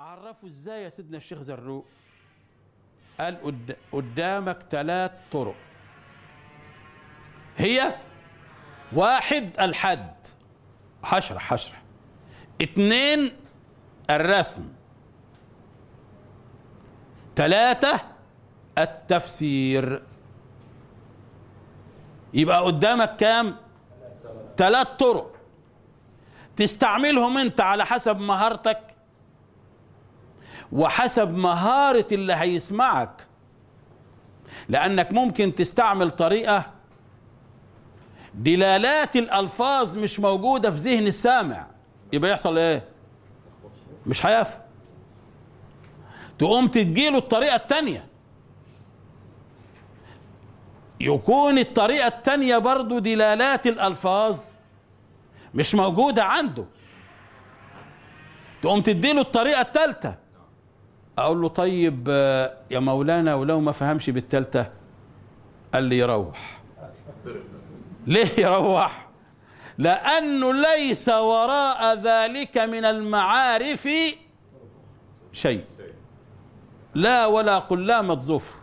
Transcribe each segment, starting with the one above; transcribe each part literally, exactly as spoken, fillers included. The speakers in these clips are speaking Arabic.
عرفوا ازاي يا سيدنا الشيخ زروق؟ قال قد- قدامك ثلاث طرق. هي واحد الحد، هشرح هشرح. اتنين الرسم. ثلاثة التفسير. يبقى قدامك كام؟ ثلاث طرق تستعملهم انت على حسب مهارتك وحسب مهارة اللي هيسمعك، لأنك ممكن تستعمل طريقة دلالات الألفاظ مش موجودة في ذهن السامع، يبقى يحصل ايه؟ مش هيفهم. تقوم تديله الطريقة التانية، يكون الطريقة التانية برضو دلالات الألفاظ مش موجودة عنده، تقوم تديله الطريقة التالتة. أقول له طيب يا مولانا ولو ما فهمش بالتالتة؟ قال لي يروح. ليه يروح؟ لأنه ليس وراء ذلك من المعارف شيء، لا ولا قلامة ظفر.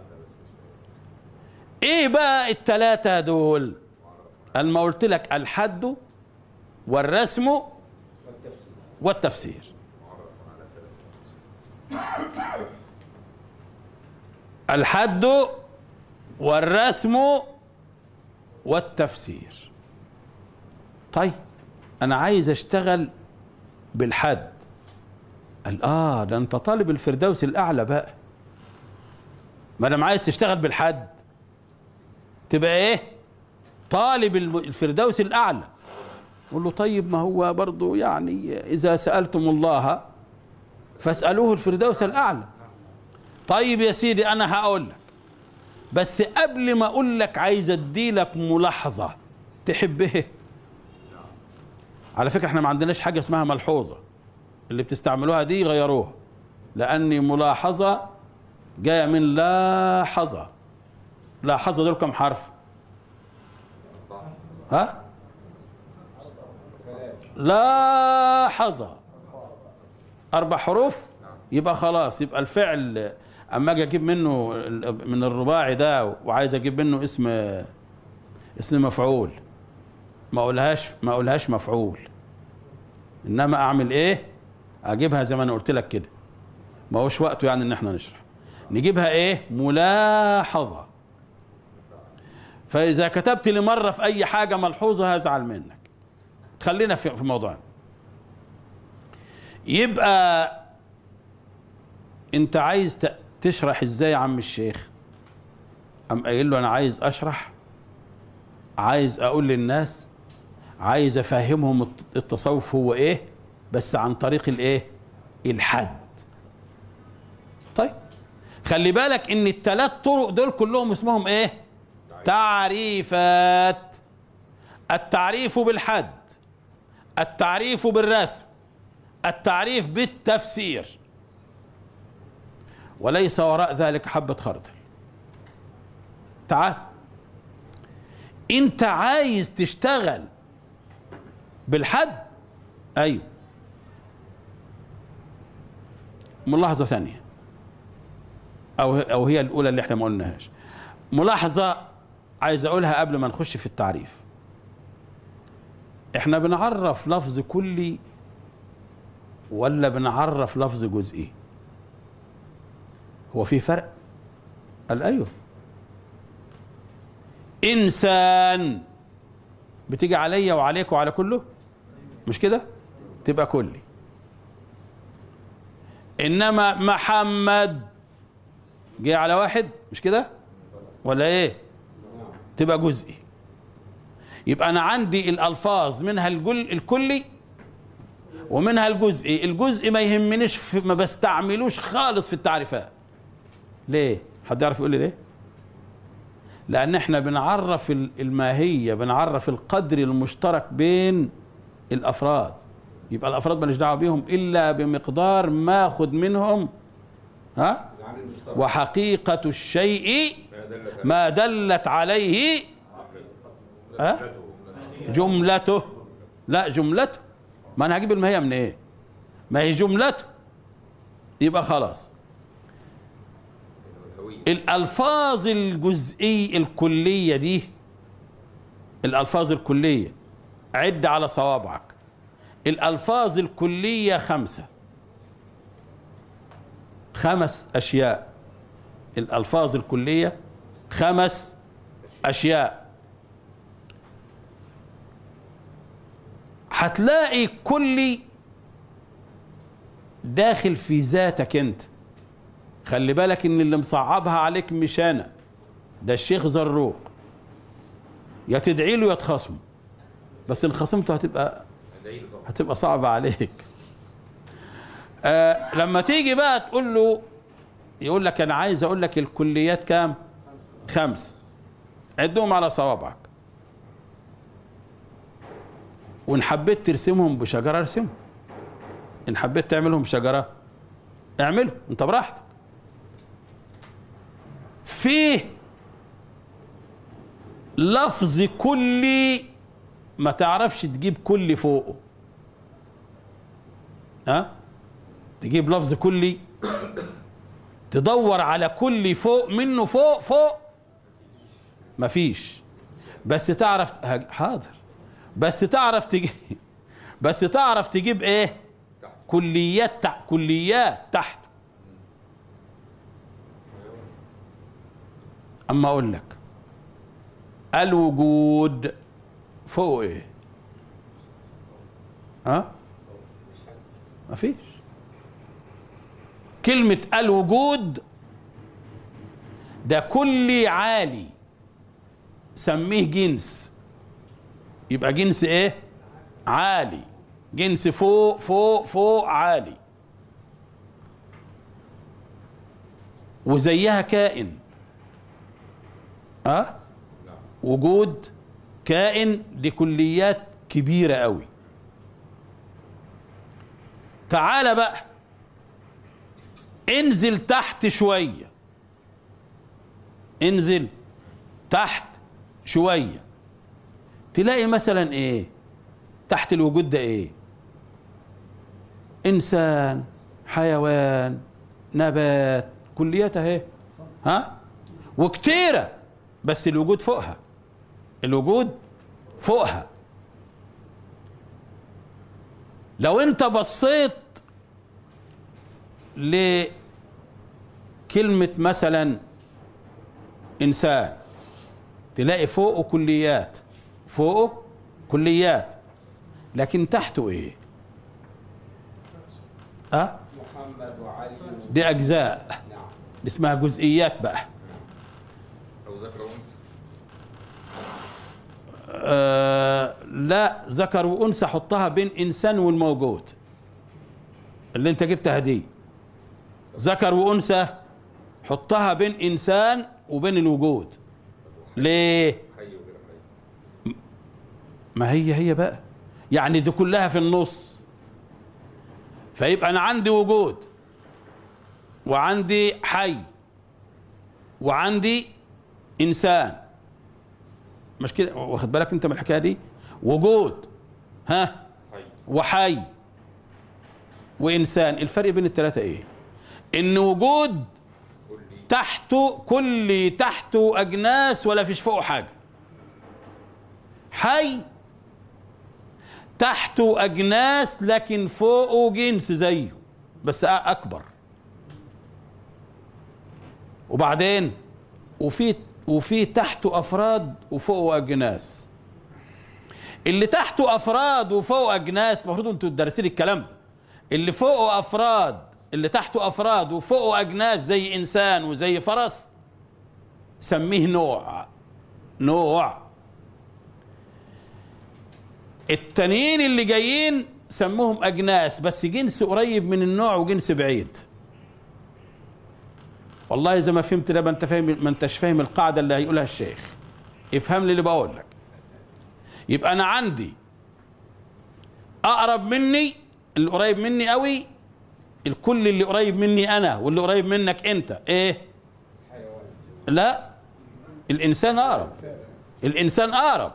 ايه بقى التلاتة دول؟ انا قلت لك الحد والرسم والتفسير. الحد والرسم والتفسير. طيب انا عايز اشتغل بالحد. قال اه ده انت طالب الفردوس الاعلى بقى، ما دام عايز تشتغل بالحد تبقى ايه؟ طالب الفردوس الاعلى. قول له طيب ما هو برضه يعني اذا سالتم الله فاسالوه الفردوس الاعلى. طيب يا سيدي انا هقول لك، بس قبل ما اقول لك عايز ادي لك ملاحظه تحبها. على فكره احنا ما عندناش حاجه اسمها ملحوظه، اللي بتستعملوها دي غيروها، لاني ملاحظه جايه من لاحظه. لاحظه دول كم حرف؟ ها؟ لاحظه اربع حروف. يبقى خلاص، يبقى الفعل اما اجي اجيب منه من الرباعي ده وعايز اجيب منه اسم اسم مفعول، ما اقولهاش ما اقولهاش مفعول، انما اعمل ايه؟ اجيبها زي ما انا قلت لك كده، ما هوش وقته يعني ان احنا نشرح. نجيبها ايه؟ ملاحظه. فاذا كتبت لي مره في اي حاجه ملحوظه هزعل منك. خلينا في في موضوعنا. يبقى انت عايز تشرح ازاي يا عم الشيخ؟ ام قايل له انا عايز اشرح، عايز اقول للناس، عايز افهمهم التصوف هو ايه، بس عن طريق الايه؟ الحد. طيب خلي بالك ان الثلاث طرق دول كلهم اسمهم ايه؟ تعريفات. التعريف بالحد، التعريف بالرسم، التعريف بالتفسير، وليس وراء ذلك حبة خردل. تعال انت عايز تشتغل بالحد؟ ايوه. ملاحظة ثانية او او هي الاولى اللي احنا ما قلناهاش. ملاحظة عايز اقولها قبل ما نخش في التعريف. احنا بنعرف لفظ كلي ولا بنعرف لفظ جزئي؟ هو في فرق؟ قال ايوه. انسان بتيجي عليا وعليك وعلى كله، مش كده؟ تبقى كلي. انما محمد جه على واحد، مش كده؟ ولا ايه؟ تبقى جزئي. يبقى انا عندي الالفاظ منها الجل الكلي ومنها الجزئي. الجزئي ما يهمنيش، في ما بستعملوش خالص في التعريفات. ليه؟ حد يعرف يقول لي ليه؟ لان احنا بنعرف الماهيه، بنعرف القدر المشترك بين الافراد. يبقى الافراد ماليش دعوه بيهم الا بمقدار ما اخذ منهم. ها؟ وحقيقه الشيء ما دلت عليه ها؟ جملته. لا جملته، ما انا هجيب الماهيه من ايه؟ ما هي جملته. يبقى خلاص. الألفاظ الجزئية الكلية دي، الألفاظ الكلية عد على صوابعك. الألفاظ الكلية خمسة، خمس أشياء. الألفاظ الكلية خمس أشياء. هتلاقي كلي داخل في ذاتك انت. خلي بالك ان اللي مصعبها عليك مش انا، ده الشيخ زروق. يا تدعي له يا تخاصمه، بس ان خصمته هتبقى هتبقى صعبة عليك. آه لما تيجي بقى تقول له، يقول لك انا عايز اقول لك الكليات كام؟ خمسة. عدهم على صوابعك. وان حبيت ترسمهم بشجرة ارسمهم، ان حبيت تعملهم بشجرة اعمله انت براحتك. فيه لفظ كلي ما تعرفش تجيب كلي فوقه. ها؟ تجيب لفظ كلي تدور على كلي فوق منه، فوق فوق مفيش. بس تعرف، حاضر، بس تعرف تجيب بس تعرف تجيب ايه؟ كليات تحت، كليات تحت. اما اقول لك الوجود فوق ايه؟ ها؟ مفيش. كلمة الوجود ده كلي عالي، سميه جنس. يبقى جنس ايه؟ عالي. جنس فوق فوق فوق عالي. وزيها كائن. اه وجود كائن، دي كليات كبيرة قوي. تعال بقى انزل تحت شوية، انزل تحت شوية، تلاقي مثلا ايه تحت الوجود ده؟ ايه؟ انسان، حيوان، نبات، كليات اهي. ها؟ وكتيرة، بس الوجود فوقها. الوجود فوقها. لو انت بصيت لكلمة مثلا انسان، تلاقي فوقه كليات، فوقه كليات، لكن تحته ايه؟ أه؟ محمد وعلي، دي اجزاء. نعم. دي اسمها جزئيات بقى. او ذكر وانثى. آه لا، ذكر وانثى حطها بين انسان والموجود اللي انت جبتها دي. ذكر وانثى حطها بين انسان وبين الوجود. ليه؟ ما هي هي بقى، يعني دي كلها في النص. فيبقى انا عندي وجود، وعندي حي، وعندي انسان. مش كده؟ واخد بالك انت من الحكايه دي؟ وجود، ها، وحي وانسان. الفرق بين الثلاثه ايه؟ ان وجود تحته كل تحته اجناس ولا فيش فوقه حاجه. حي تحته اجناس لكن فوقه جنس زيه بس اكبر. وبعدين وفي وفي تحته افراد وفوقه اجناس. اللي تحته افراد وفوقه اجناس، المفروض انتوا تدرسين الكلام ده. اللي فوقه افراد، اللي تحته افراد وفوقه اجناس زي انسان وزي فرس، سميه نوع. نوع. التانيين اللي جايين سموهم اجناس، بس جنس قريب من النوع وجنس بعيد. والله اذا ما فهمت ده ما انت فاهم، ما انتش فاهم القاعده اللي هيقولها الشيخ. افهم لي اللي بقول لك. يبقى انا عندي اقرب مني، اللي قريب مني قوي، الكل اللي قريب مني انا واللي قريب منك انت ايه؟ حيوان. لا، الانسان اقرب. الانسان اقرب.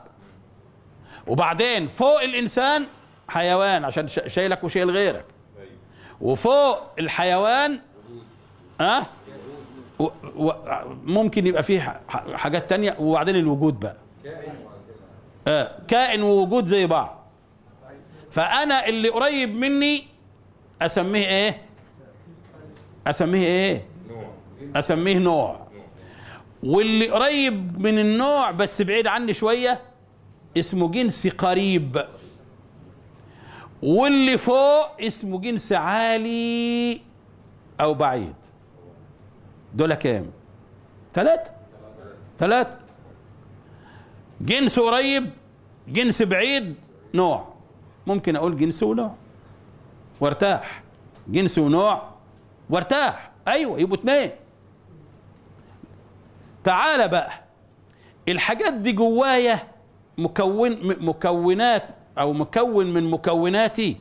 وبعدين فوق الانسان حيوان عشان شايلك وشايل غيرك. وفوق الحيوان ها أه؟ ممكن يبقى فيه حاجات تانية، وبعدين الوجود بقى آه كائن ووجود زي بعض. فأنا اللي قريب مني أسميه إيه؟ أسميه إيه؟ أسميه نوع. واللي قريب من النوع بس بعيد عني شوية اسمه جنس قريب. واللي فوق اسمه جنس عالي أو بعيد. دول كام؟ ثلاثة. ثلاثة. جنس قريب، جنس بعيد، نوع. ممكن أقول جنس ونوع وارتاح، جنس ونوع وارتاح. أيوة، يبقوا اتنين. تعال بقى، الحاجات دي جوايا مكون مكونات أو مكون من مكوناتي،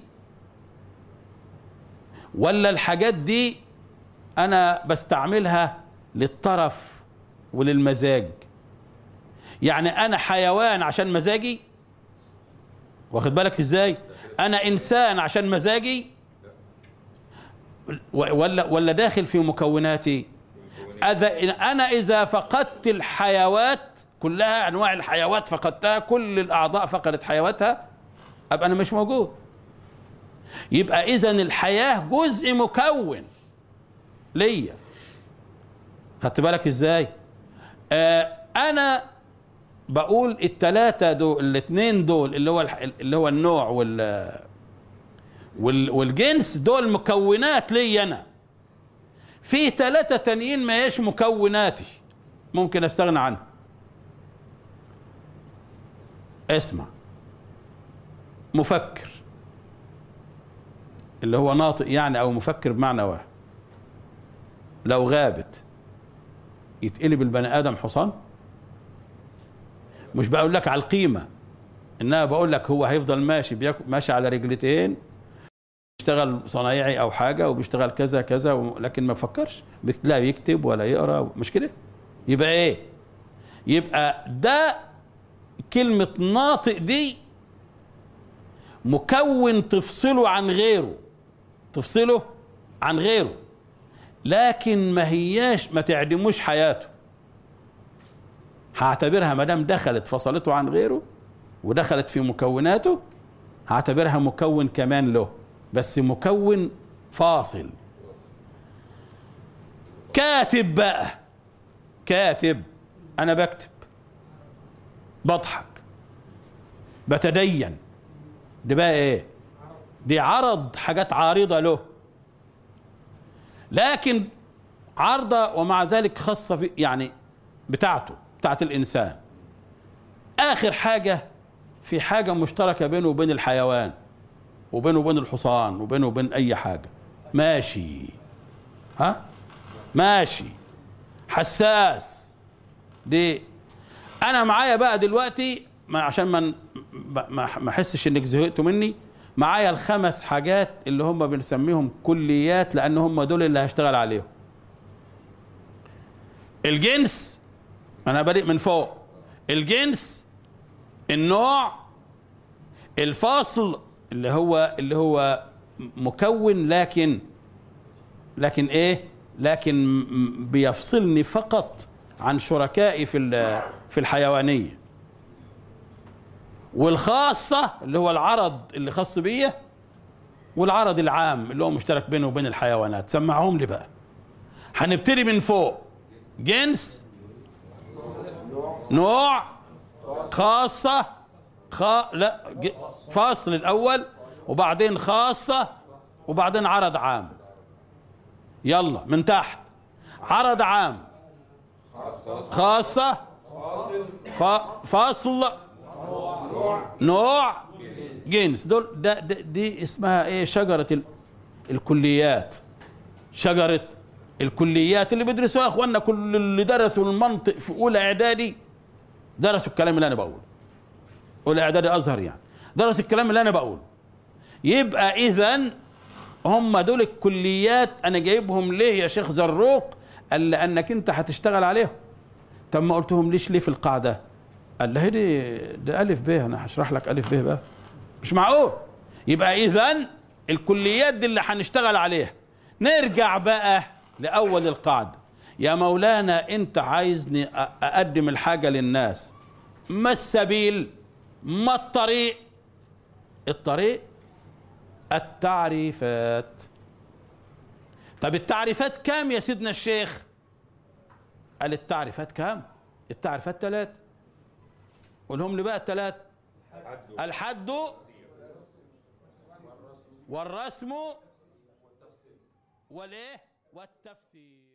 ولا الحاجات دي أنا بستعملها للطرف وللمزاج؟ يعني أنا حيوان عشان مزاجي، واخد بالك إزاي؟ أنا إنسان عشان مزاجي، ولا ولا داخل في مكوناتي؟ أنا إذا فقدت الحيوات كلها، أنواع الحيوات فقدتها، كل الأعضاء فقدت حيواتها، أبقى أنا مش موجود. يبقى إذن الحياة جزء مكون ليا. خدت بالك إزاي؟ آه أنا بقول التلاتة دول، الاثنين دول اللي هو اللي هو النوع وال والجنس، دول مكونات لي أنا. في ثلاثة تانيين ما هيش مكوناتي، ممكن استغنى عنه. اسمع، مفكر اللي هو ناطق يعني، او مفكر بمعنى واحد، لو غابت يتقلب البني ادم حصان؟ مش بقول لك على القيمة، انها بقول لك هو هيفضل ماشي ماشي على رجلتين، بيشتغل صنايعي او حاجه وبيشتغل كذا كذا، لكن ما بفكرش، لا يكتب ولا يقرا، مش كده؟ يبقى ايه؟ يبقى ده كلمه ناطق دي مكون تفصله عن غيره، تفصله عن غيره، لكن ما هياش ما تعدموش حياته. هعتبرها ما دام دخلت فصلته عن غيره ودخلت في مكوناته، هعتبرها مكون كمان له، بس مكون فاصل. كاتب بقى، كاتب، أنا بكتب، بضحك، بتدين، دي بقى إيه؟ دي عرض، حاجات عارضة له، لكن عارضة ومع ذلك خاصة في يعني بتاعته، بتاعت الإنسان. آخر حاجة، في حاجة مشتركة بينه وبين الحيوان، وبينه وبين الحصان، وبينه وبين أي حاجة، ماشي، ها؟ ماشي، حساس. دي أنا معايا بقى دلوقتي، ما عشان ما ما أحسش إنك زهقتوا مني، معايا الخمس حاجات اللي هم بنسميهم كليات، لأن هم دول اللي هشتغل عليهم. الجنس، أنا بادئ من فوق، الجنس، النوع، الفاصل اللي هو اللي هو مكون، لكن لكن ايه؟ لكن بيفصلني فقط عن شركائي في في الحيوانيه. والخاصه اللي هو العرض اللي خاص بيا، والعرض العام اللي هو مشترك بينه وبين الحيوانات. سمعهم لي بقى. هنبتدي من فوق. جنس، نوع، خاصه، خا لا فاصل الاول، وبعدين خاصه، وبعدين عرض عام. يلا من تحت. عرض عام، خاصه، فاصل، نوع، جنس. دول ده دي اسمها ايه؟ شجره الكليات. شجره الكليات اللي بيدرسوها اخواننا، كل اللي درسوا المنطق في اولى اعدادي درسوا الكلام اللي انا بقوله. اولى اعدادي ازهر يعني، درس الكلام اللي انا بقوله. يبقى اذا هم دول الكليات. انا جايبهم ليه يا شيخ زروق؟ قال لانك انت هتشتغل عليهم. طب ما قلتهم ليش ليه في القاعده؟ قال لي دي ده الف ب، انا هشرح لك الف ب بقى، مش معقول. يبقى اذا الكليات دي اللي هنشتغل عليها. نرجع بقى لأول القاعدة. يا مولانا أنت عايزني أقدم الحاجة للناس، ما السبيل؟ ما الطريق؟ الطريق التعريفات. طب التعريفات كام يا سيدنا الشيخ؟ قال التعريفات كام؟ التعريفات ثلاثة. قولهم لي بقى الثلاثة. الحد والرسم والايه والتفسير.